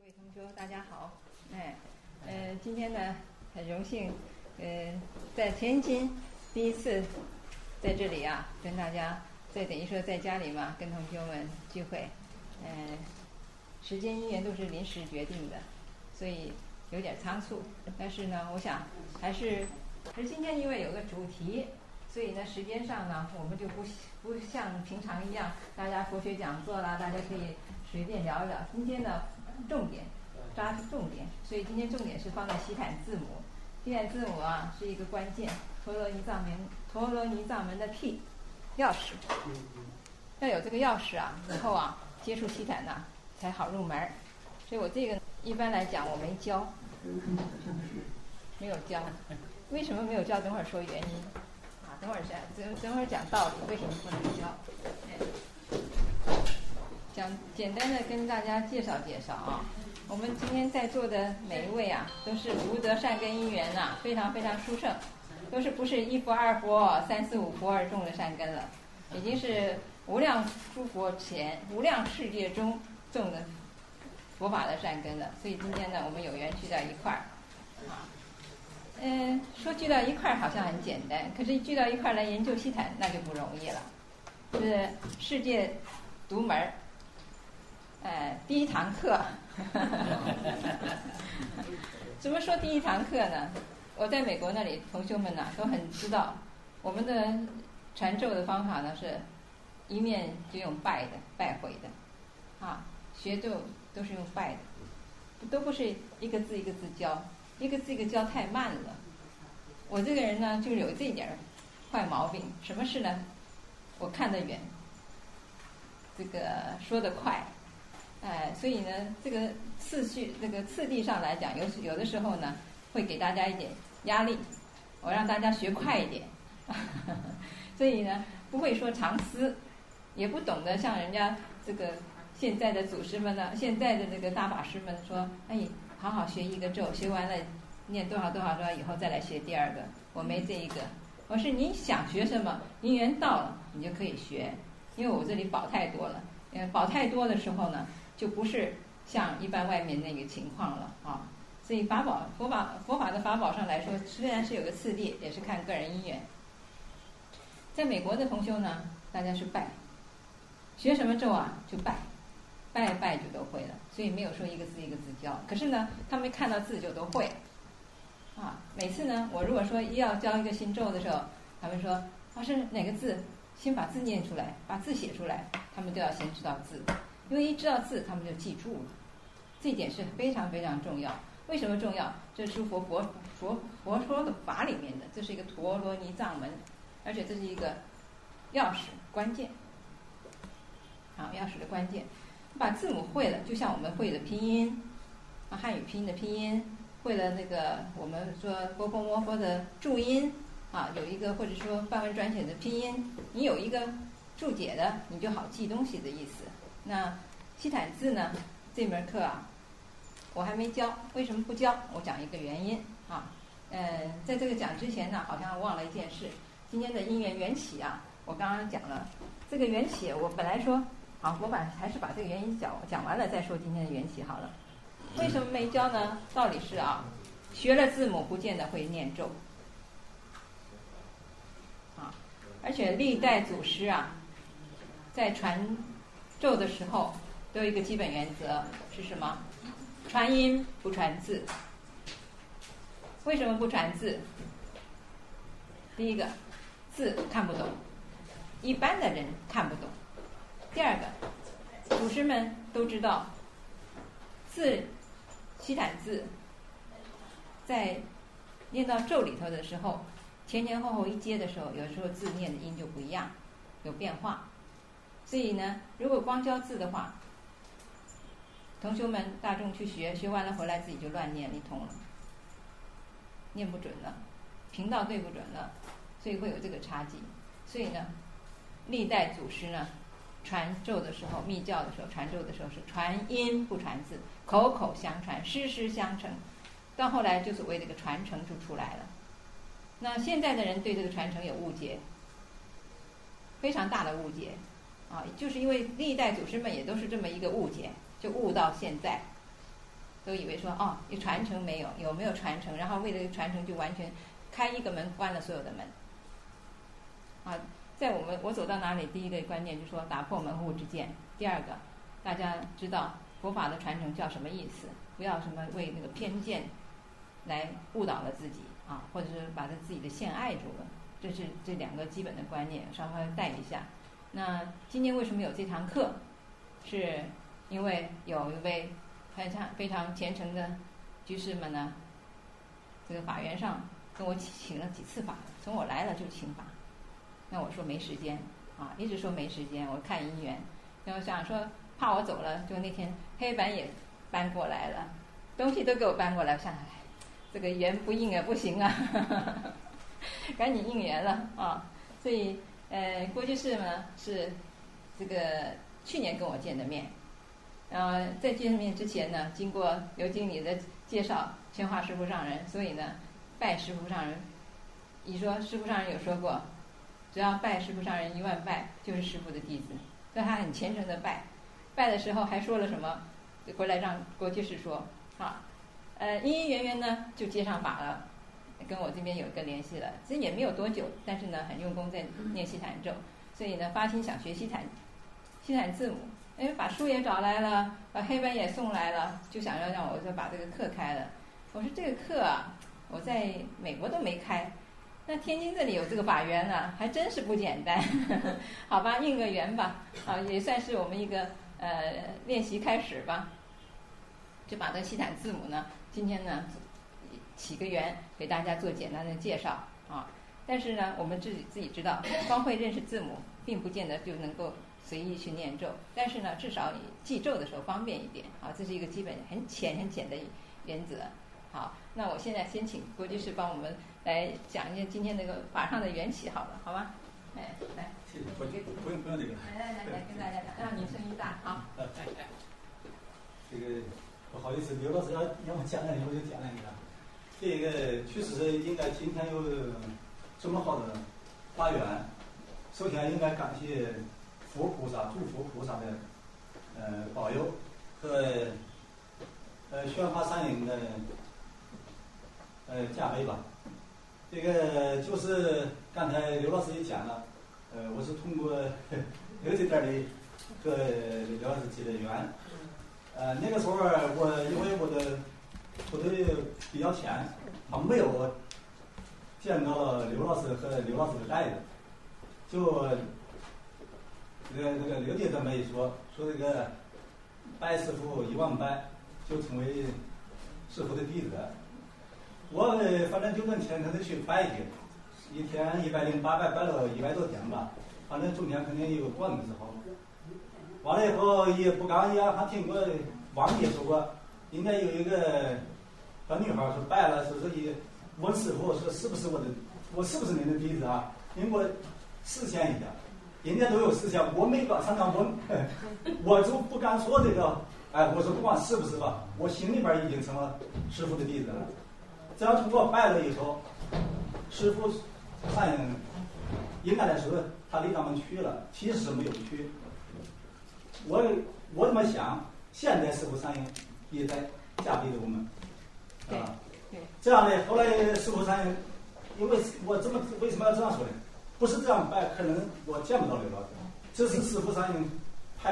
位同学，大家好。今天呢，很荣幸，在天津第一次在这里啊，跟大家等于说在家里嘛，跟同学们聚会。时间因缘都是临时决定的，所以有点仓促。但是呢，我想还是今天因为有个主题，所以呢，时间上呢，我们就不像平常一样，大家佛学讲座啦，大家可以随便聊一聊。今天呢，抓住重点，所以今天重点是放在西坦字母。西坦字母啊是一个关键，陀罗尼藏门的 key 钥匙。要有这个钥匙啊，以后啊接触西坦呐才好入门。所以我这个一般来讲我没教，没有教。为什么没有教？等会儿说原因啊，等会儿讲道理，为什么不能教？简单的跟大家介绍啊。我们今天在座的每一位啊，都是福德善根因缘呐，非常非常殊胜，都是不是一佛二佛三四五佛而种的善根了，已经是无量诸佛前无量世界中种的佛法的善根了。所以今天呢，我们有缘聚到一块儿啊。说聚到一块儿好像很简单，可是聚到一块儿来研究西坦那就不容易了，是世界独门儿。第一堂课怎么说第一堂课呢？我在美国那里，同学们呢都很知道，我们的传咒的方法呢是一面就用拜会的啊，学咒都是用拜的，都不是一个字一个字教，一个字一个教太慢了。我这个人呢就有这点坏毛病，什么事呢？我看得远，这个说得快。所以呢，这个次第上来讲，有的时候呢，会给大家一点压力，我让大家学快一点，所以呢，不会说常思，也不懂得像人家这个现在的祖师们呢，现在的这个大法师们说，好好学一个咒，学完了念多少以后再来学第二个。我没这一个，我是你想学什么，因缘到了你就可以学，因为我这里宝太多了，宝太多的时候呢。就不是像一般外面那个情况了啊，所以佛法的法宝上来说，虽然是有个次第，也是看个人因缘。在美国的同修呢，大家是拜，学什么咒啊就拜就都会了，所以没有说一个字一个字教。可是呢，他们看到字就都会啊。每次呢，我如果说要教一个新咒的时候，他们说老师哪个字，先把字念出来，把字写出来，他们都要先知道字。因为一知道字，他们就记住了，这一点是非常非常重要。为什么重要？这是诸佛说的法里面的，这是一个陀罗尼藏门，而且这是一个钥匙关键。好，钥匙的关键，把字母会了，就像我们会了拼音啊，汉语拼音的拼音，会了那个我们说波波摩佛的注音啊，有一个或者说梵文转写的拼音，你有一个注解的，你就好记东西的意思。那西坦字呢？这门课啊，我还没教。为什么不教？我讲一个原因啊。在这个讲之前呢，好像忘了一件事。今天的因缘缘起啊，我刚刚讲了这个缘起。我本来说，好，我还是把这个原因讲完了再说今天的缘起好了。为什么没教呢？道理是啊，学了字母不见得会念咒啊，而且历代祖师啊，在传咒的时候都有一个基本原则是什么？传音不传字。为什么不传字？第一个，字看不懂，一般的人看不懂。第二个，祖师们都知道，西坦字在念到咒里头的时候，前后一接的时候，有时候字念的音就不一样，有变化。所以呢，如果光教字的话，同学们大众去学完了回来自己就乱念一通了，念不准了，频道对不准了，所以会有这个差距。所以呢，历代祖师呢传咒的时候，密教的时候传咒的时候是传音不传字，口口相传，师相承，到后来就所谓这个传承就出来了。那现在的人对这个传承有误解，非常大的误解啊，就是因为历代祖师们也都是这么一个误解，就悟到现在都以为说哦，有传承没有？有没有传承？然后为了传承就完全开一个门关了所有的门。啊，在我走到哪里，第一个观念就是说打破门户之见。第二个，大家知道佛法的传承叫什么意思，不要什么为那个偏见来误导了自己啊，或者是把自己的线碍住了。这是这2个基本的观念，稍微带一下。那今天为什么有这堂课？是因为有一位非常虔诚的居士们呢，这个法缘上跟我请了几次法，从我来了就请法。那我说没时间啊，一直说没时间，我看姻缘。然后想说怕我走了，就那天黑板也搬过来了，东西都给我搬过来，我想这个缘不应啊，不行啊，赶紧应缘了啊。所以郭居士呢是这个去年跟我见的面，在见面之前呢，经过刘经理的介绍，宣化师父上人，所以呢拜师父上人。你说师父上人有说过，只要拜师父上人1万拜，就是师父的弟子。所以他很虔诚的拜，拜的时候还说了什么？回来让郭居士说啊，因缘缘呢就接上法了，跟我这边有一个联系了。其实也没有多久，但是呢很用功在念西坛咒，所以呢发心想学西坛字母。把书也找来了，把黑板也送来了，就想要让我就把这个课开了。我说这个课啊，我在美国都没开。那天津这里有这个法缘呢，还真是不简单，好吧，应个缘吧，啊，也算是我们一个练习开始吧。就把这西坦字母呢，今天呢起个缘，给大家做简单的介绍啊。但是呢，我们自己知道，光会认识字母，并不见得就能够随意去念咒。但是呢，至少你记咒的时候方便一点啊，这是一个基本很浅的原则。好，那我现在先请郭居士帮我们来讲一下今天那个法上的缘起，好了，好吗？来， 谢谢，不用这个。 来，跟大家讲，让你声音大，好。 这个不好意思，刘老师要我讲两句，我就讲两句了。这个确实是应该今天有这么好的法缘，首先应该感谢佛菩萨、诸佛菩萨的保佑和宣化三营的加倍吧。这个就是刚才刘老师也讲了，我是通过有这点的和刘老师结的缘。那个时候我因为我的比较浅，还没有见到了刘老师和刘老师的带子，就这个刘姐这么一说这个拜师傅1万拜就成为师傅的弟子。我反正就跟虔诚的去拜去，一天108拜，拜了100多天吧，反正中间肯定有断的时候。完了以后也不刚也还听过王爷说过，应该有一个小女孩说拜了，说是问师傅说是不是我是不是您的弟子啊？您给我示现一下。人家都有示现，我没敢上当问，我就不敢说这个。我说不管是不是吧，我心里边已经成了师傅的弟子了。这样通过拜了以后，师傅上应该来说他离咱们去了，其实是没有去。我这么想，现在师傅上也在加倍的我们，这样呢，后来师傅上，因为我为什么要这样说呢？不是这样拜，可能我见不到刘老师，这是师傅上派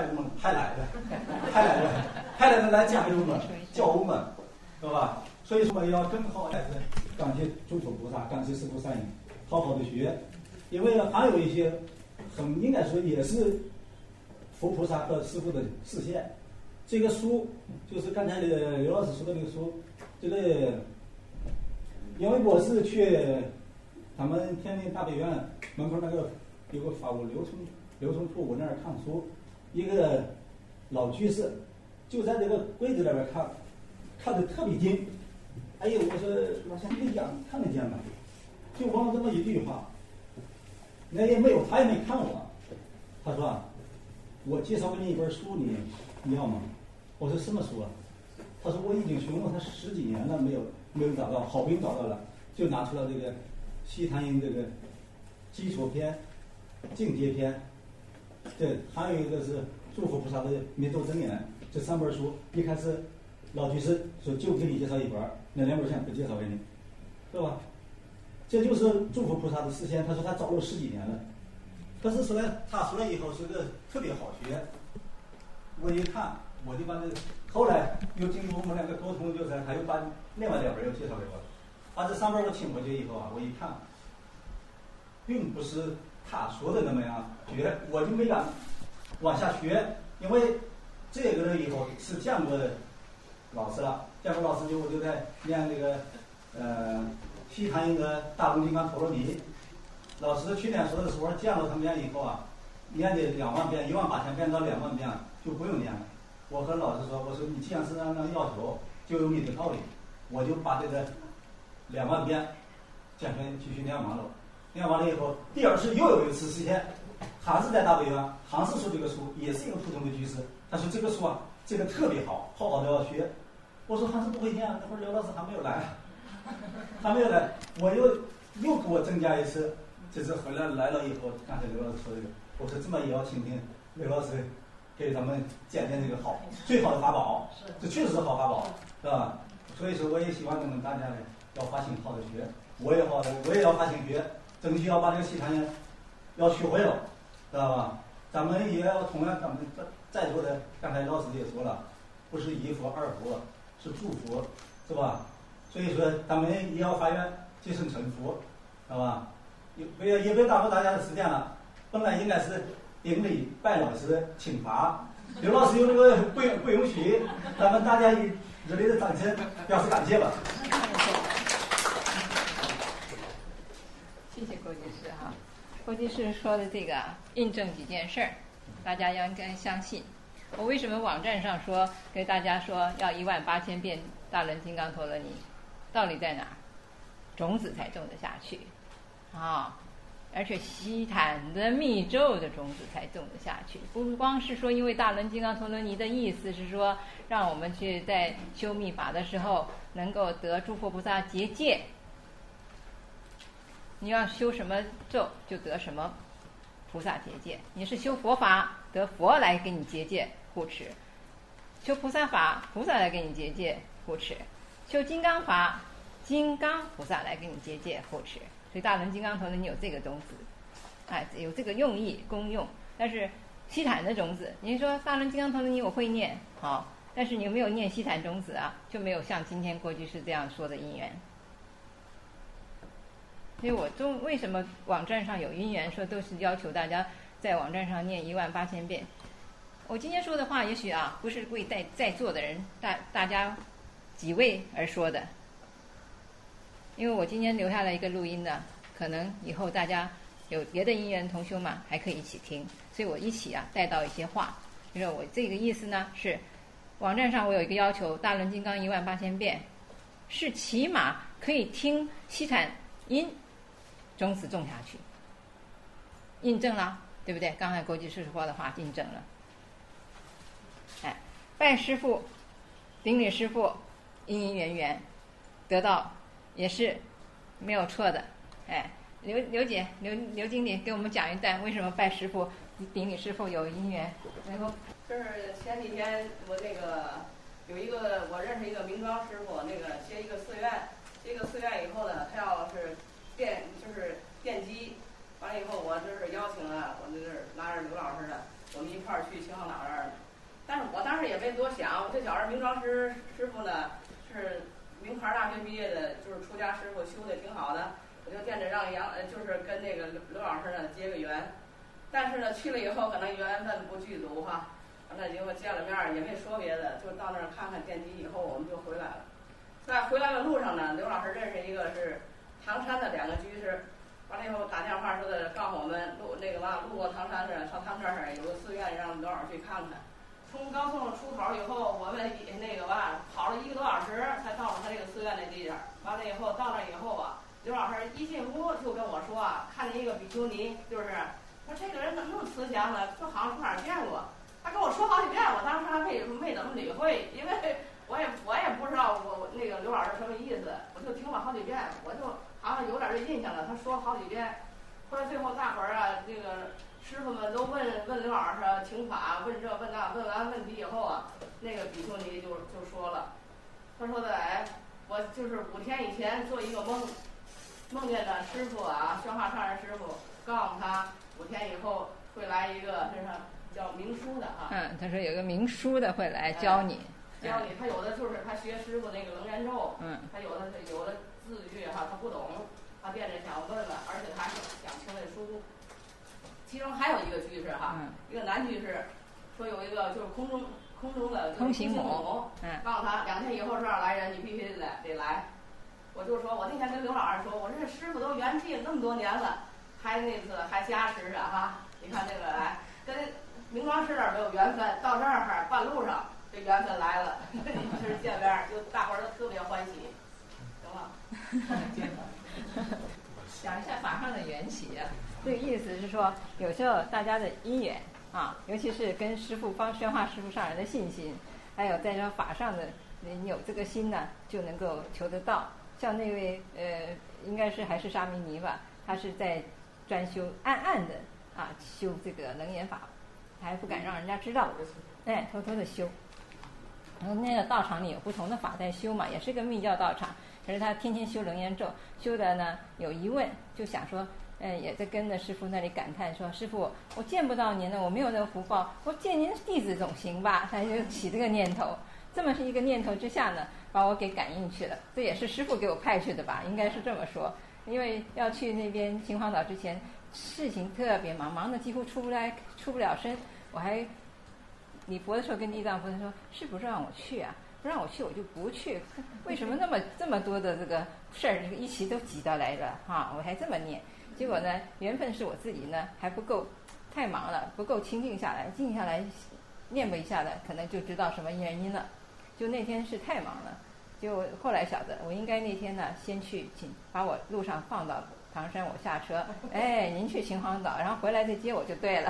来的来加倍我们，教我们，知道吧？所以说我们要更好还是感谢诸佛菩萨，感谢师父善引，好好的学，因为还有一些应该说也是佛菩萨和师父的示现。这个书就是刚才刘老师说的那个书，这个因为我是去咱们天津大悲院门口那个有个法务流通处，我那儿看书，一个老居士就在这个柜子里边看得特别近。哎呦，我说老乡你讲看得见吗？就问了这么一句话，那也没有，他也没看我。他说我介绍给你一本书，你要吗？我说什么书啊？他说我已经询问他10几年了，没有找到，好不容易找到了，就拿出了这个西坛音这个基础篇、境界篇，还有一个是诸佛菩萨的灭咒真言，这3本书一开始老居士说就给你介绍一本，那2本钱不介绍给你，对吧？这就是诸佛菩萨的示现。他说他早了10几年了，可是出来他出来以后是个特别好学。我一看，我就把这后来又经过我们2个沟通，就是他又把另外2本又介绍给我，把这3本我请回去以后啊，我一看，并不是他说的那么样学，我就没敢往下学，因为这个人以后是见过的老师了，见过老师我就在念这个西坛一个大龙金刚陀罗尼。老师去年说的时候见了他们以后啊，念的2万遍，18000遍到2万遍就不用念了。我和老师说，我说你既然是那样要求，就有你的道理，我就把这个2万遍讲篇继续念完了。念完了以后，第2次又有一次实现，还是在大悲院，还是说这个书也是一个普通的居士，他说这个书啊，这个特别好，好的要学。我说还是不会念，那会儿刘老师还没有来，我又给我增加一次。这次回来了以后，刚才刘老师说这个，我说这么也要听听刘老师给咱们讲这个好最好的法宝，这确实是好法宝，是吧？所以说我也希望你们大家呢要发心好的学，我也要发心学，争取要把这个西坛要学会了，知道吧？咱们也要同样，咱们在座的刚才老师也说了，不是1佛2佛，是诸佛，是吧？所以说咱们也要发愿即生成佛，知道吧？也别耽误大家的时间了。本来应该是顶礼拜老师请法，刘老师有这个不允许，咱们大家以热烈的掌声表示感谢吧。 谢谢郭居士哈。郭居士说的这个印证几件事儿，大家应该相信。我为什么网站上说给大家说要18000遍大轮金刚陀罗尼，道理在哪儿？种子才种得下去啊，而且西坛的密咒的种子才种得下去，不光是说因为大轮金刚陀罗尼的意思是说让我们去在修密法的时候能够得诸佛菩萨结界，你要修什么咒就得什么菩萨结界，你是修佛法得佛来给你结界护持，修菩萨法菩萨来给你结界护持，修金刚法金刚菩萨来给你结界护持。所以大轮金刚陀罗尼有这个种子，有这个用意功用。但是西坛的种子，你说大轮金刚陀罗尼我会念好，但是你有没有念西坛种子啊？就没有像今天郭居士这样说的因缘。所以我为什么网站上有因缘说都是要求大家在网站上念18000遍。我今天说的话也许啊不是为在座的人大家几位而说的，因为我今天留下来一个录音的，可能以后大家有别的因缘同修嘛还可以一起听，所以我一起带到一些话。就是我这个意思呢是，网站上我有一个要求，大轮金刚18000遍是起码可以听西坛音种子种下去，印证了，对不对？刚才郭居士说的话印证了。拜师父顶礼师父，因因缘缘得到也是没有错的。刘姐刘经理给我们讲一段为什么拜师父顶礼师父有因缘。 就是前几天我有一个我认识一个明庄师傅，接一个寺院，接一个寺院以后呢，他要是奠基，完了以后我就是邀请了，我就是拉着刘老师的，我们一块儿去秦皇岛那儿。但是我当时也没多想，我这小人明庄师傅呢是名牌大学毕业的，就是出家师傅，修的挺好的，我就惦着让就是跟那个刘老师呢结个缘。但是呢去了以后可能缘分不具足哈，完了结果见了面也没说别的，就到那儿看看奠基以后我们就回来了。在回来的路上呢，刘老师认识一个是唐山的2个居士，完了以后打电话说的告诉我们路过唐山上他们这儿有个寺院，让刘老师去看看。从高速出口以后，我们跑了1个多小时才到了他这个寺院那地方。完了以后到那以后啊，刘老师一进屋就跟我说啊，看见一个比丘尼，就是说这个人怎么那么慈祥呢？就好像从哪儿见过。他跟我说好几遍，我当时还没怎么理会，因为我也不知道我刘老师什么意思，我就听了好几遍，我就好像有点这印象了。他说了好几遍，后来最后大伙儿啊，师傅们都问刘老师请法，问这问那，问完问题以后啊，那个比丘尼就说了， 他说的哎，我就是5天以前做一个梦，梦见的师傅啊，宣化上人师傅告诉他5天以后会来一个身上叫明书的啊。 他说有个明书的会来教你。 教你，他有的就是他学师傅那个楞严咒，他有的字句哈，他不懂，他惦着想问问，而且他想听那书。其中还有一个居士哈，一个男居士，说有一个就是空中的通行母， 告诉他2天以后这儿来人，你必须得来。我就说，我那天跟刘老师说，我这师傅都圆寂那么多年了，还那次还加持着哈。你看这个来跟明庄师那儿没有缘分，到这儿半路上。这缘分来了，一直见面，就大伙儿都特别欢喜，行吗？ 讲一下法上的缘起啊，这个意思是说，有时候大家的因缘啊，尤其是跟师父宣化师父上人的信心，还有在这法上的，你有这个心呢，就能够求得到。像那位应该是还是沙弥尼吧，他是在专修暗的啊修这个楞严法，还不敢让人家知道，偷偷的修。然后那个道场里有不同的法在修嘛，也是个密教道场，可是他天天修楞严咒，修的呢有疑问，就想说，也在跟着师父那里感叹说，师父，我见不到您了，我没有那个福报，我见您弟子总行吧？他就起这个念头，这么是一个念头之下呢，把我给感应去了，这也是师父给我派去的吧，应该是这么说，因为要去那边秦皇岛之前，事情特别忙得几乎出不了身，我还。礼佛的时候跟地藏菩萨说，是不是让我去啊？不让我去我就不去，为什么这么多的这个事儿一起都挤到来了我还这么念，结果呢缘分是我自己呢还不够，太忙了，不够清静下来，静下来念不一下的，可能就知道什么原因了。就那天是太忙了，就后来晓得我应该那天呢先去把我路上放到唐山，我下车，您去秦皇岛，然后回来再接我就对了。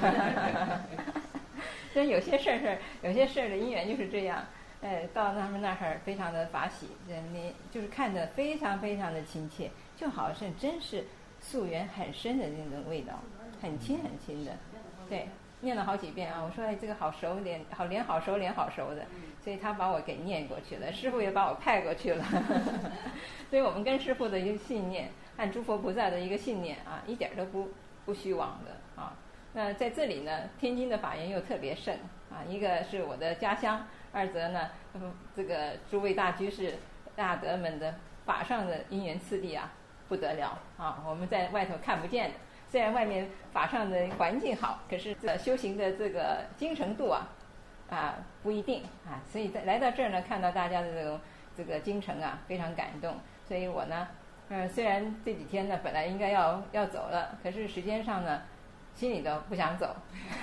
所以有些事儿的因缘就是这样，到他们那儿非常的法喜，你就是看着非常非常的亲切，就好像真是溯源很深的那种味道，很亲很亲的，对，念了好几遍啊，我说这个好熟，脸好熟的，所以他把我给念过去了，师父也把我派过去了，所以我们跟师父的一个信念，按诸佛菩萨的一个信念啊，一点都不虚妄的啊。那在这里呢，天津的法缘又特别盛啊，一个是我的家乡，二则呢，这个诸位大居士大德们的法上的因缘次第啊，不得了啊，我们在外头看不见的。虽然外面法上的环境好，可是修行的这个精诚度啊不一定啊，所以来到这儿呢，看到大家的这个精诚啊，非常感动。所以我呢，虽然这几天呢本来应该要走了，可是时间上呢。心里都不想走，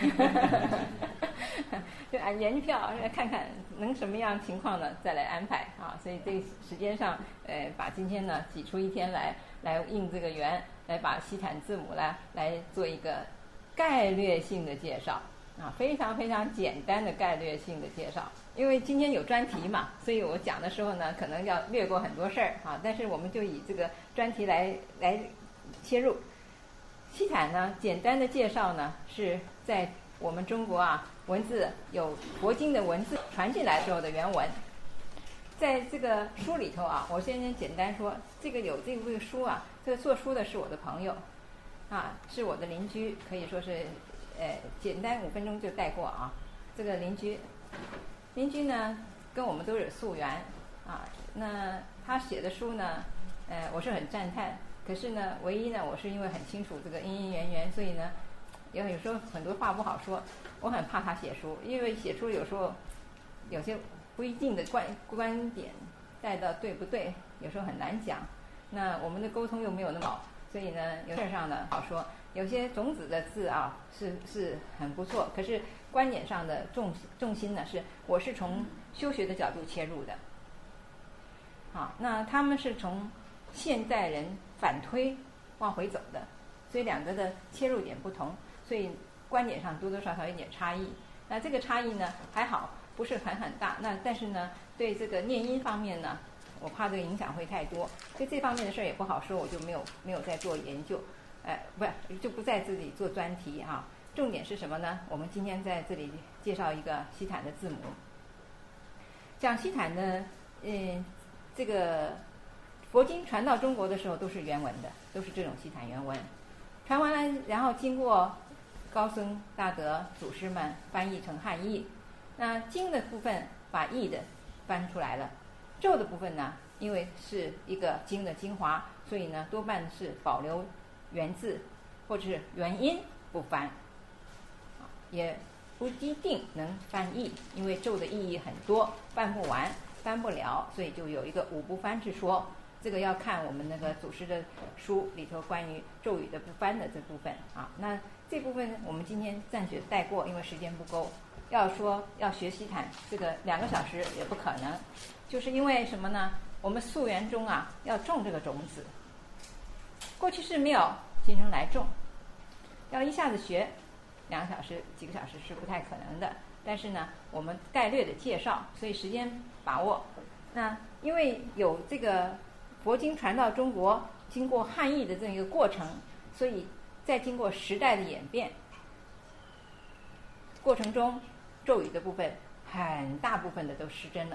就按原票看看能什么样情况呢，再来安排啊。所以这个时间上，把今天呢挤出一天来应这个缘，来把西坦字母来做一个概略性的介绍啊，非常非常简单的概略性的介绍。因为今天有专题嘛，所以我讲的时候呢，可能要略过很多事儿啊，但是我们就以这个专题来切入。西坦呢，简单的介绍呢，是在我们中国文字有佛经的文字传进来时候的原文。在这个书里头我先简单说，这个书这个做书的是我的朋友是我的邻居，可以说是简单5分钟就带过这个邻居呢跟我们都有宿缘那他写的书呢我是很赞叹。可是呢，唯一呢，我是因为很清楚这个因缘，所以呢，有时候很多话不好说，我很怕他写书，因为写书有时候有些不一定的观点带到对不对，有时候很难讲。那我们的沟通又没有那么好，所以呢，有事上呢好说，有些种子的字是很不错，可是观点上的重心呢我是从修学的角度切入的。那他们是从现代人反推往回走的，所以两个的切入点不同，所以观点上多多少少有点差异。那这个差异呢还好，不是很大。那但是呢，对这个念音方面呢，我怕这个影响会太多，所以这方面的事儿也不好说，我就没有再做研究，就不在这里做专题重点是什么呢？我们今天在这里介绍一个西坦的字母。讲西坦的这个佛经传到中国的时候都是原文的，都是这种西坛原文。传完了，然后经过高僧大德祖师们翻译成汉译。那经的部分把译的翻出来了，咒的部分呢，因为是一个经的精华，所以呢多半是保留原字或者是原音不翻，也不一定能翻译，因为咒的意义很多，翻不完翻不了，所以就有一个五不翻之说。这个要看我们那个祖师的书里头关于咒语的不翻的这部分啊。那这部分我们今天暂且带过，因为时间不够。要说要学西坛，这个2个小时也不可能，就是因为什么呢？我们溯源中啊要种这个种子，过去是没有今生来种，要一下子学2个小时、几个小时是不太可能的。但是呢，我们概略的介绍，所以时间把握。那因为有这个佛经传到中国，经过汉译的这样一个过程，所以在经过时代的演变过程中，咒语的部分很大部分的都失真了。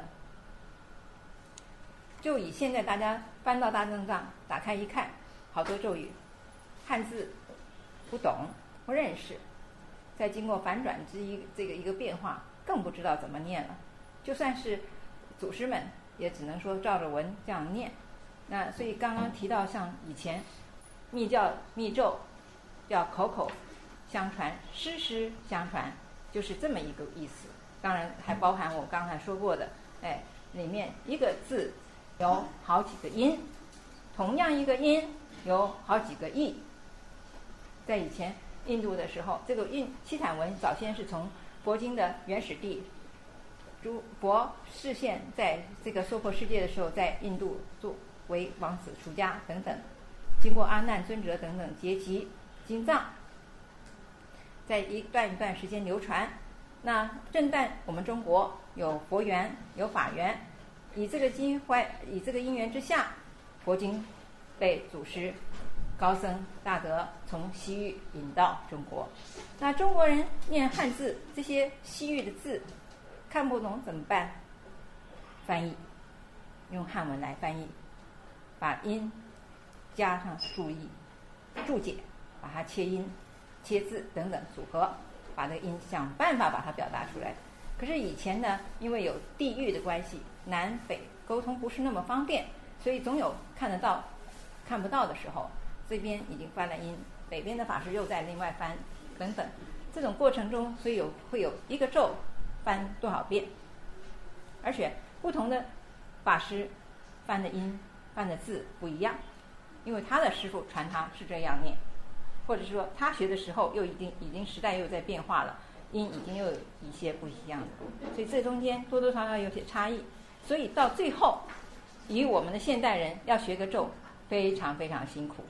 就以现在大家翻到大正藏打开一看，好多咒语汉字不懂不认识，再经过反转之一个变化，更不知道怎么念了。就算是祖师们也只能说照着文这样念。那所以刚刚提到像以前密咒要口口相传，师师相传，就是这么一个意思。当然还包含我刚才说过的，里面一个字有好几个音，同样一个音有好几个义。在以前印度的时候，这个西坦文早先是从佛经的原始地，诸佛示现在这个娑婆世界的时候，在印度作为王子出家等等，经过阿难尊者等等结集经藏，在一段一段时间流传。那正旦我们中国有佛缘有法缘，以这个因缘之下，佛经被祖师高僧大德从西域引到中国。那中国人念汉字，这些西域的字看不懂怎么办？翻译，用汉文来翻译，把音加上注解，把它切音切字等等组合，把这个音想办法把它表达出来。可是以前呢，因为有地域的关系，南北沟通不是那么方便，所以总有看得到看不到的时候，这边已经翻了音，北边的法师又在另外翻等等。这种过程中，所以会有一个咒翻多少遍，而且不同的法师翻的音翻的字不一样，因为他的师父传他是这样念，或者说他学的时候又已经时代又在变化了，音已经又有一些不一样的，所以这中间多多少少有些差异。所以到最后，以我们的现代人要学个咒，非常非常辛苦，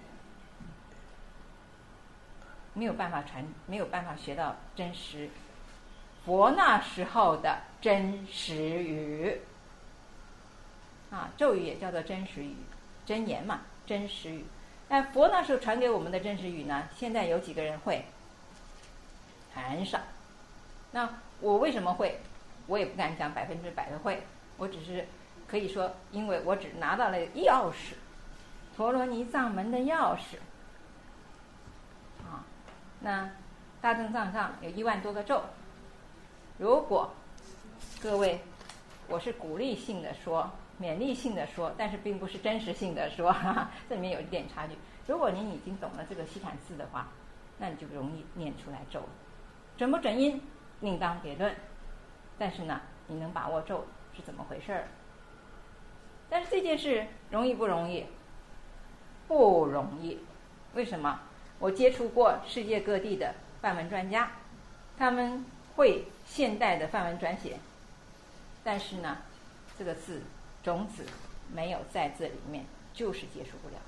没有办法学到真实佛那时候的真实语啊，咒语也叫做真实语，真言嘛，真实语。但佛那时候传给我们的真实语呢，现在有几个人会？很少。那我为什么会？我也不敢讲100%的会，我只是可以说，因为我只拿到了钥匙，陀罗尼藏门的钥匙啊。那大正藏上有1万多个咒，如果各位，我是鼓励性的说，勉励性的说，但是并不是真实性的说，这里面有一点差距。如果您已经懂了这个西坦字的话，那你就容易念出来咒了。准不准音另当别论，但是呢，你能把握咒是怎么回事儿？但是这件事容易不容易？不容易。为什么？我接触过世界各地的梵文专家，他们会现代的梵文转写，但是呢，这个字种子没有在这里面，就是接触不了，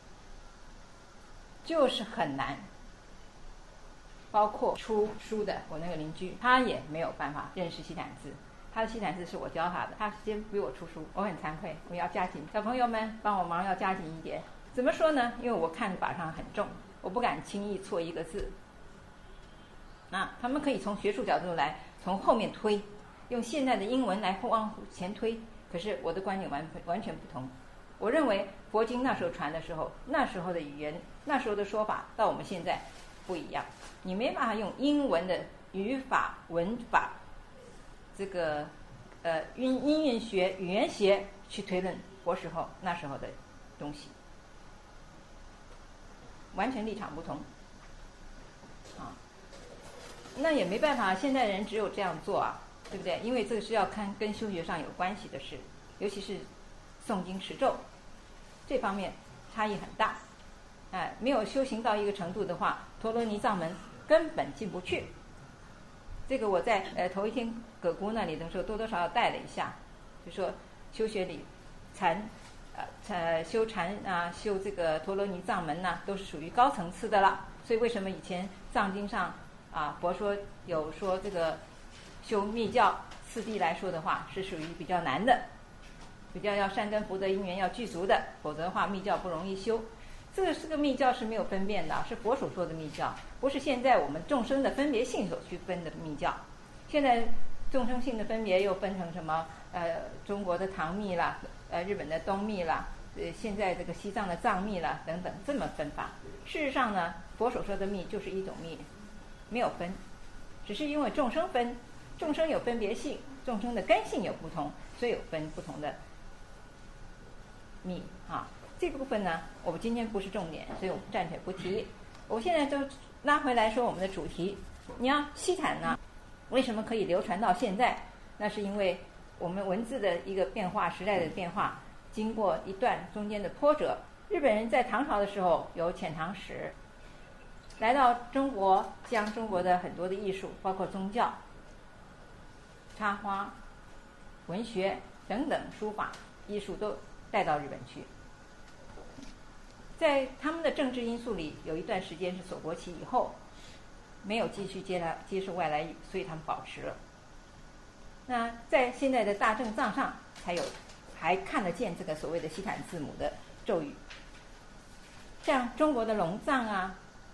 就是很难。包括出书的我那个邻居，他也没有办法认识西坦字，他的西坦字是我教他的，他先比我出书，我很惭愧，我要加紧。小朋友们帮我忙，要加紧一点。怎么说呢？因为我看法上很重，我不敢轻易错一个字。那他们可以从学术角度来，从后面推，用现在的英文来往前推， 可是我的观点完全不同。我认为佛经那时候传的时候，那时候的语言，那时候的说法，到我们现在不一样。你没办法用英文的语法、文法，这个音韵学、语言学去推论那时候的东西，完全立场不同。啊，那也没办法，现在人只有这样做啊，对不对？因为这个是要看跟修学上有关系的事，尤其是诵经持咒这方面差异很大。没有修行到一个程度的话，陀罗尼藏门根本进不去。这个我在头一天葛姑那里的时候，多多少少带了一下，就说修学里修禅啊，修这个陀罗尼藏门呐，都是属于高层次的了。所以为什么以前藏经上佛说有说这个修密教次第来说的话，是属于比较难的，比较要善根福德因缘要具足的，否则的话密教不容易修。这个密教是没有分辨的，是佛所说的密教，不是现在我们众生的分别性所区分的密教。现在众生性的分别又分成什么中国的唐密啦，日本的东密啦，现在这个西藏的藏密啦等等，这么分法。事实上呢，佛所说的密就是一种密，没有分，只是因为众生分，众生有分别性，众生的根性有不同，所以有分不同的密啊。这个部分呢，我们今天不是重点，所以我们暂且不提。我现在就拉回来说我们的主题。你要西坦呢，为什么可以流传到现在？那是因为我们文字的一个变化，时代的变化，经过一段中间的波折。日本人在唐朝的时候有遣唐使，来到中国，将中国的很多的艺术，包括宗教、插花、文学等等书法艺术都带到日本去。在他们的政治因素里，有一段时间是锁国期以后，没有继续接受外来语，所以他们保持了。那在现在的大正藏上还看得见这个所谓的西坦字母的咒语，像中国的龙藏啊，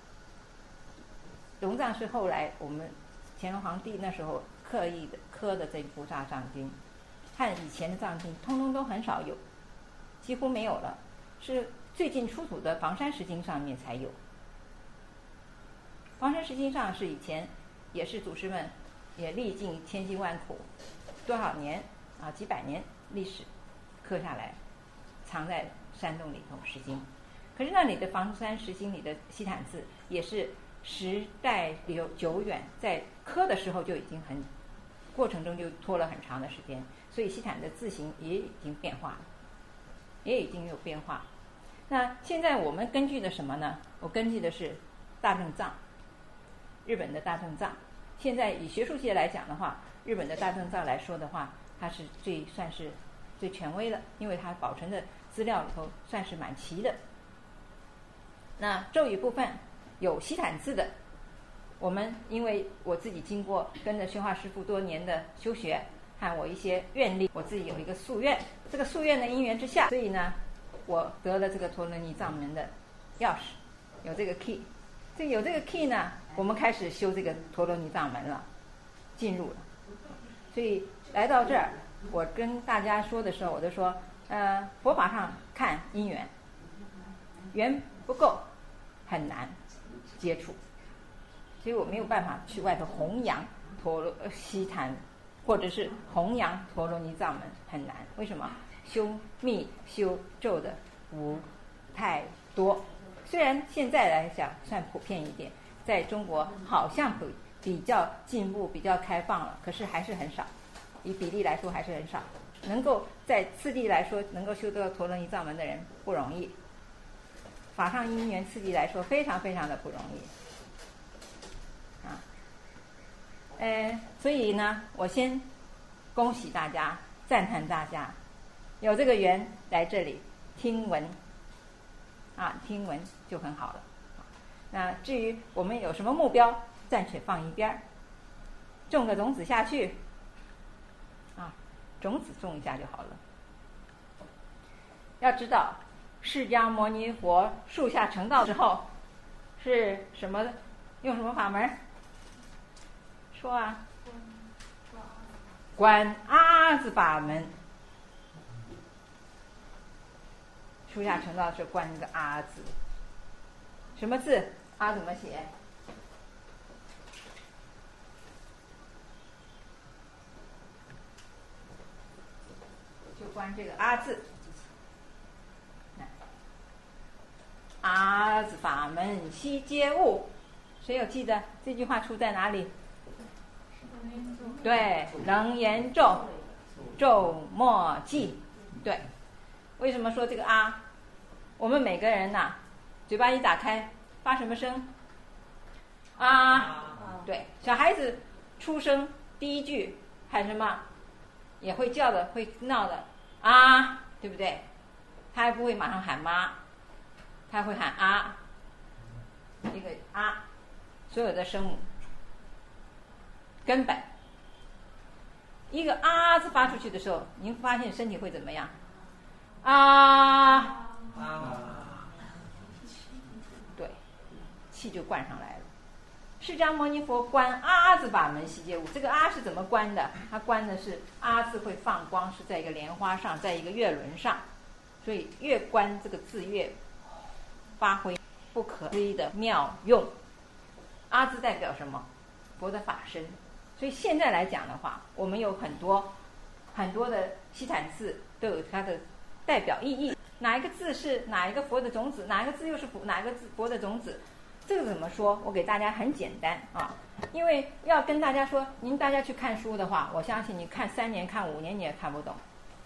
龙藏是后来我们乾隆皇帝那时候刻意的刻的这部大藏经，和以前的藏经通通都很少有，几乎没有了，是最近出土的房山石经上面才有。房山石经上是以前也是祖师们也历尽千辛万苦，多少年几百年历史刻下来，藏在山洞里头石经。可是那里的房山石经里的西坦字也是时代久远，在刻的时候就已经过程中就拖了很长的时间，所以西坦的字形也已经变化了，也已经有变化。那现在我们根据的什么呢？我根据的是大正藏，日本的大正藏。现在以学术界来讲的话，日本的大正藏来说的话，它是算是最权威的，因为它保存的资料里头算是蛮齐的。那咒语部分有西坦字的，我们因为我自己经过跟着宣化师父多年的修学和我一些愿力，我自己有一个夙愿，这个夙愿的因缘之下，所以呢我得了这个陀罗尼藏门的钥匙，有这个 key。 有这个 key 呢，我们开始修这个陀罗尼藏门了，进入了。所以来到这儿，我跟大家说的时候，我就说佛法上看因缘，缘不够很难接触，所以我没有办法去外头弘扬西坛，或者是弘扬陀罗尼藏门，很难。为什么？修密修咒的不太多，虽然现在来讲算普遍一点，在中国好像比较进步比较开放了，可是还是很少，以比例来说还是很少。能够在次第来说能够修得陀罗尼藏门的人不容易，法上因缘次第来说非常非常的不容易所以呢，我先恭喜大家，赞叹大家有这个缘来这里听闻听闻就很好了。那至于我们有什么目标，暂且放一边，种个种子下去种子种一下就好了。要知道释迦牟尼佛树下成道之后是什么，用什么法门说观阿字法门初下乘道是观那个阿字。什么字？阿怎么写？就观这个阿字。阿字法门悉皆悟，谁有记得这句话出在哪里？对，楞严咒，咒莫记。对，为什么说这个啊？我们每个人呐，嘴巴一打开，发什么声？啊。对，小孩子出生第一句喊什么？也会叫的，会闹的啊，对不对？他还不会马上喊妈，他会喊啊，一个啊，所有的声母根本。一个啊字发出去的时候，您发现身体会怎么样？啊，对，气就灌上来了。释迦牟尼佛观阿字法门悉皆悟，这个阿是怎么观的？他观的是阿字会放光，是在一个莲花上，在一个月轮上，所以越观这个字越发挥不可思议的妙用。阿字代表什么？佛的法身。所以现在来讲的话，我们有很多的西禅字都有它的代表意义。哪一个字是哪一个佛的种子，哪一个字又是哪一个字佛的种子？这个怎么说？我给大家很简单啊，因为要跟大家说，大家去看书的话，我相信你看3年、看5年你也看不懂，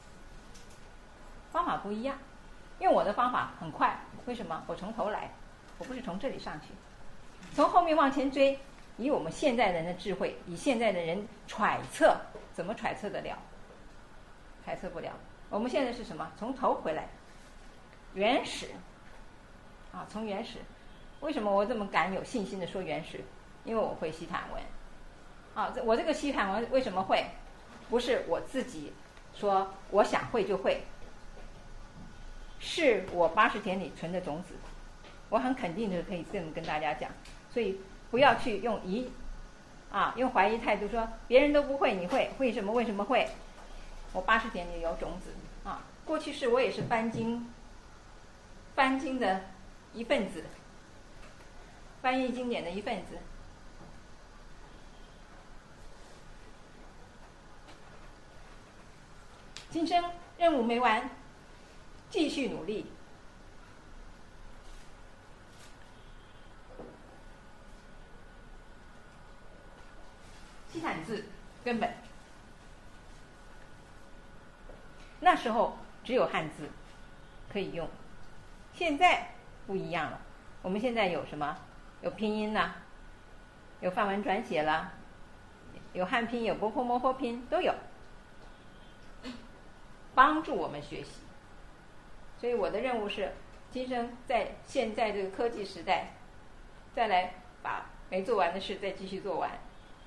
方法不一样。因为我的方法很快，为什么？我从头来，我不是从这里上去，从后面往前追。以我们现在人的智慧，以现在的人揣测，怎么揣测得了？揣测不了。我们现在是什么？从头回来，原始啊，从原始。为什么我这么敢有信心的说原始？因为我会西坦文啊。我这个西坦文为什么会？不是我自己说我想会就会，是我80田里存的种子，我很肯定的可以这么跟大家讲。所以不要去用用怀疑态度说别人都不会，你会？为什么？为什么会？我80田里有种子啊。过去是我也是翻经的一份子，翻译经典的一份子。今生任务没完，继续努力。西坦字根本，那时候只有汉字可以用，现在不一样了。我们现在有什么？有拼音啦，有梵文转写啦，有汉拼，有波泼摩诃拼，都有，帮助我们学习。所以我的任务是，今生在现在这个科技时代，再来把没做完的事再继续做完。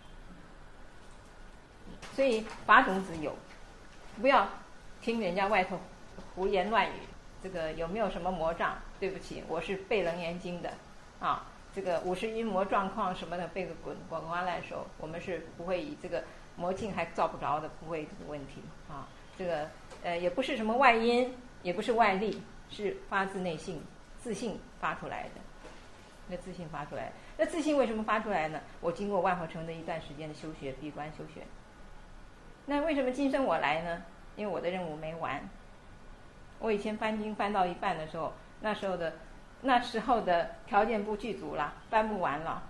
所以法种子有，不要听人家外头胡言乱语。这个有没有什么魔障？对不起，我是背楞严经的啊。这个50阴魔状况什么的背个滚瓜烂熟，我们是不会以这个魔镜还照不着的，不会这个问题啊。这个也不是什么外因，也不是外力，是发自内心自信发出来的。那自信发出来，那自信为什么发出来呢？我经过万佛城的一段时间的修学，闭关修学。那为什么今生我来呢？因为我的任务没完。我以前翻经翻到一半的时候，那时候的条件不具足了，翻不完了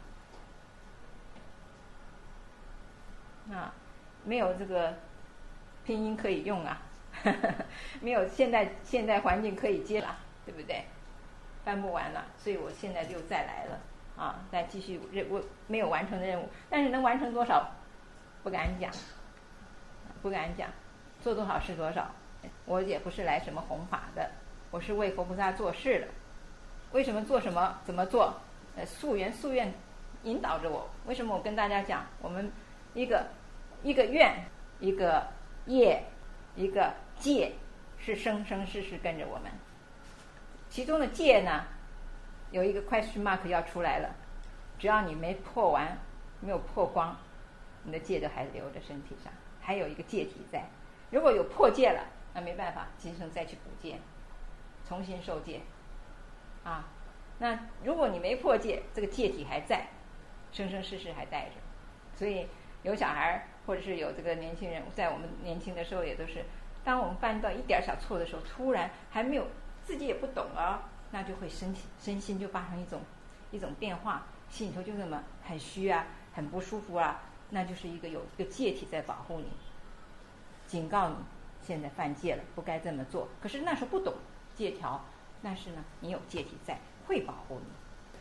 啊，没有这个拼音可以用啊，没有现在环境可以接了，对不对？翻不完了，所以我现在就再来了啊，再继续我没有完成的任务，但是能完成多少不敢讲，做多少是多少。我也不是来什么弘法的，我是为佛菩萨做事的。为什么做什么怎么做？溯源引导着我。为什么我跟大家讲，我们一个愿，一个业，一个戒，是生生世世跟着我们。其中的戒呢，有一个 question mark 要出来了，只要你没破完，没有破光，你的戒都还留在身体上，还有一个戒体在。如果有破戒了，那没办法，今生再去补戒。 重新受戒。啊，那如果你没破戒，这个戒体还在，生生世世还带着。所以有小孩或者是有这个年轻人，在我们年轻的时候也都是，当我们犯到一点小错的时候，突然还没有自己也不懂啊，那就会身心就发生一种变化，心里头就这么很虚啊，很不舒服啊，那就是有一个戒体在保护你，警告你现在犯戒了，不该这么做。可是那时候不懂戒条，但是呢，你有戒体在，会保护你。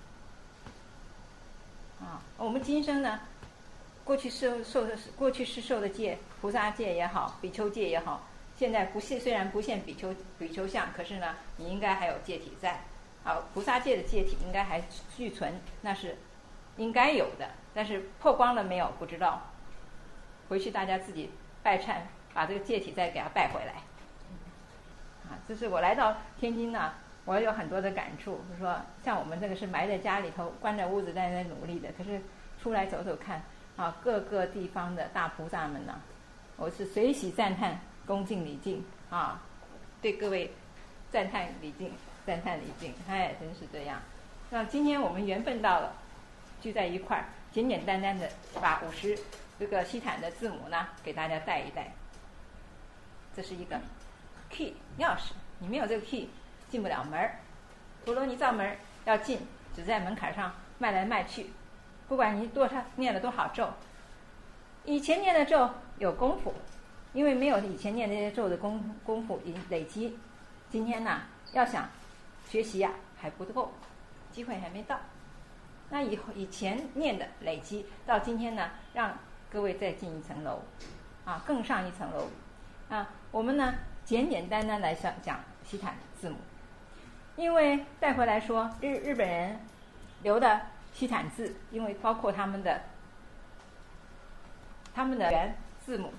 啊，我们今生呢，过去是受的戒，菩萨戒也好，比丘戒也好，现在虽然不现比丘相，可是呢，你应该还有戒体在。啊，菩萨戒的戒体应该还具存，那是应该有的，但是破光了没有不知道。回去大家自己拜忏，把这个戒体再给它拜回来。啊，这是我来到天津呢，我有很多的感触，就是说像我们这个是埋在家里头，关在屋子在那努力的，可是出来走走看啊，各个地方的大菩萨们呢，我是随喜赞叹，恭敬礼敬啊，对各位赞叹礼敬，哎，真是这样。那今天我们缘分到了，聚在一块儿，简简单单的把50这个西坦的字母呢给大家带一带。这是一个 key 钥匙，你没有这个 key 进不了门儿。陀罗尼藏门要进，只在门槛上迈来迈去，不管你念了多少咒，以前念的咒有功夫，因为没有以前念那些咒的功夫累积，今天呢要想学习呀还不够，机会还没到。那以前念的累积到今天呢，让各位再进一层楼，啊，更上一层楼。啊，我们呢简简单单来讲西坦字母，因为带回来说日本人留的西坦字，因为包括他们的原字母，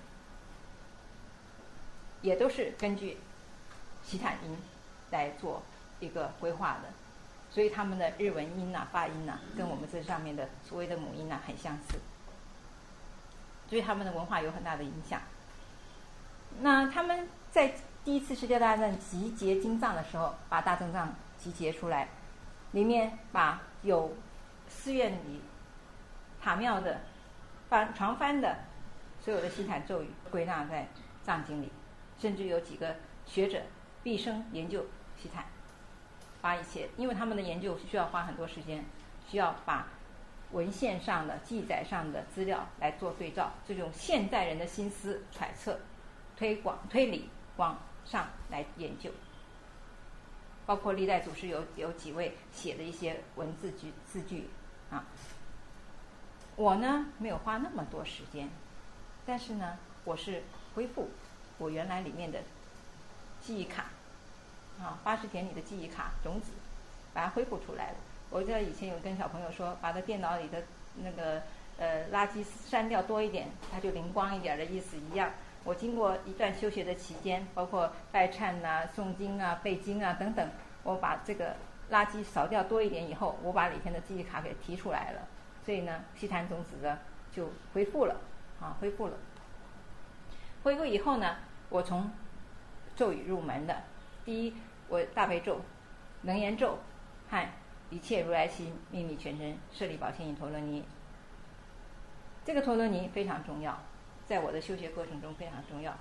也都是根据西坦音来做一个规划的，所以他们的日文音啊、发音啊，跟我们这上面的所谓的母音啊很相似，所以他们的文化有很大的影响。那他们在第一次世界大战集结经藏的时候，把大正藏集结出来，里面把有寺院里塔庙的常翻的所有的西坦咒语归纳在藏经里，甚至有几个学者毕生研究西坦，把一切，因为他们的研究需要花很多时间，需要把文献上的记载上的资料来做对照，这种现代人的心思揣测推理往上来研究，包括历代祖师有几位写的一些文字字句啊。我呢没有花那么多时间，但是呢我是恢复我原来里面的记忆卡啊，80田里的记忆卡种子，把它恢复出来了。我记得以前有跟小朋友说，把他电脑里的那个垃圾删掉多一点，它就灵光一点的意思一样。我经过一段修学的期间，包括拜忏啊、诵经啊、背经啊等等，我把这个垃圾扫掉多一点以后，我把里面的记忆卡给提出来了，所以呢，西坛种子呢就恢复了，恢复了。恢复以后呢，我从咒语入门的，第一，我大悲咒、能言咒和一切如来心秘密全身舍利宝千亿陀罗尼，这个陀罗尼非常重要。在我的修学过程中非常重要。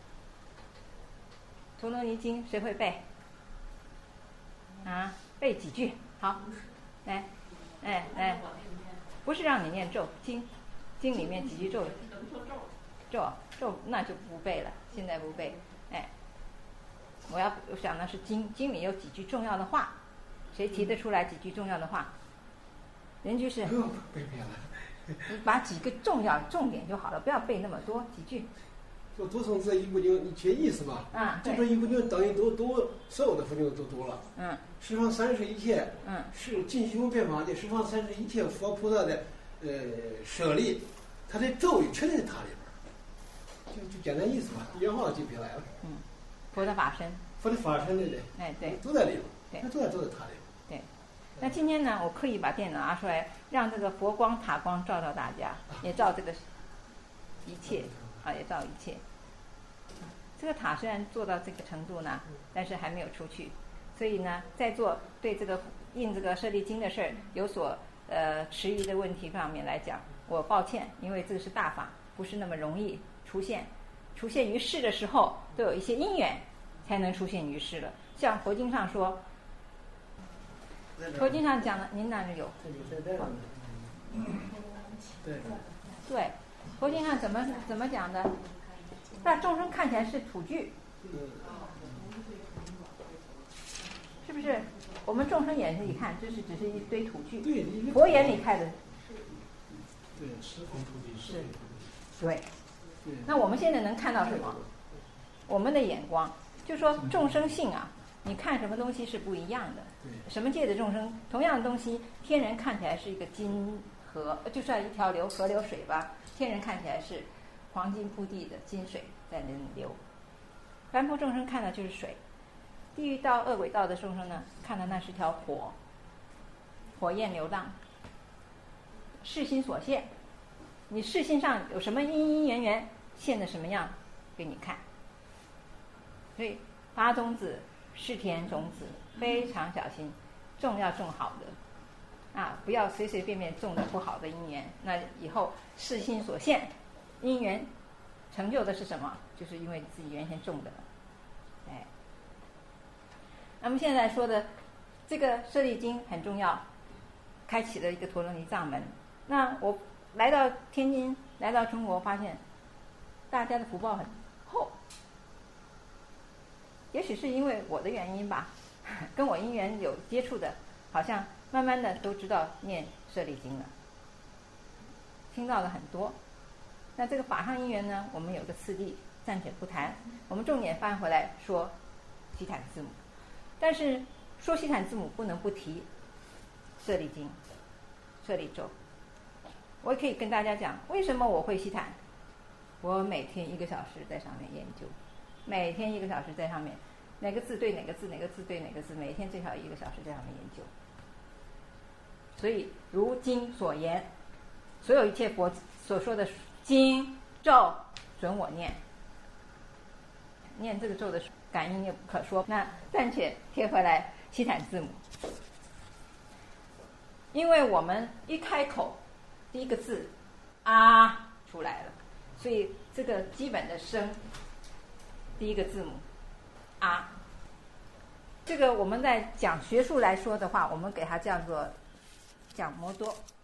陀罗尼经谁会背？啊，背几句？好，来，来，不是让你念咒，经里面几句咒那就不背了，现在不背。哎，我想的是经里有几句重要的话，谁提得出来几句重要的话？人居士。你把几个重点就好了，不要背那么多，几句。 就读诵这一部经，你学意思嘛？这部一部经等于都所有的佛经都读了。十方三世一切，是尽虚空变法的十方三世一切佛菩萨的舍利，他的咒语全在它里边，就简单意思嘛，一句话记不下来了。 佛的法身。 佛的法身，对对。 哎，对。 都在里对。 边，都在它里边。 对。那今天呢，我刻意把电脑拿出来，让这个佛光塔光照大家，也照这个一切啊，也照一切。这个塔虽然做到这个程度呢，但是还没有出去， 所以呢，在座对这个印这个舍利经的事儿有所迟疑的问题方面来讲，我抱歉，因为这个是大法，不是那么容易出现于世的时候，都有一些因缘才能出现于世了。像佛经上说，佛经上讲的，您那里有？对，佛经上怎么讲的？那众生看起来是土具，是不是？我们众生眼里看，这是只是一堆土具。佛眼里看的， 对，是土具，是。 对。那我们现在能看到什么？我们的眼光，就说众生性啊，你看什么东西是不一样的。什么界的众生，同样的东西，天人看起来是一个金河，就算一条河流水吧，天人看起来是黄金铺地的金水在那里流。凡夫众生看的就是水，地狱道、恶鬼道的众生呢，看的那是条火焰流浪。视心所现，你视心上有什么因缘现的什么样给你看。所以发种子、视田种子，非常小心，种要种好的啊，不要随随便便种的不好的因缘。那以后视心所现，因缘成就的是什么？就是因为自己原先种的。哎，那么现在说的这个舍利经很重要，开启了一个陀罗尼藏门。那我来到天津，来到中国，发现大家的福报很厚。也许是因为我的原因吧，跟我因缘有接触的，好像慢慢的都知道念舍利经了，听到了很多。那这个法上因缘呢，我们有个次第，暂且不谈。我们重点翻回来说悉檀字母，但是说悉檀字母不能不提舍利经、舍利咒。我也可以跟大家讲，为什么我会悉檀？我每天1个小时在上面研究。每天1个小时在上面，哪个字对哪个字，哪个字对哪个字，每天最少1个小时在上面研究。所以如经所言，所有一切佛所说的经咒准我念，念这个咒的感应也不可说。那暂且贴回来悉檀字母，因为我们一开口，第一个字啊出来了，所以这个基本的声。第一个字母啊，这个我们在讲学术来说的话，我们给它叫做讲摩多。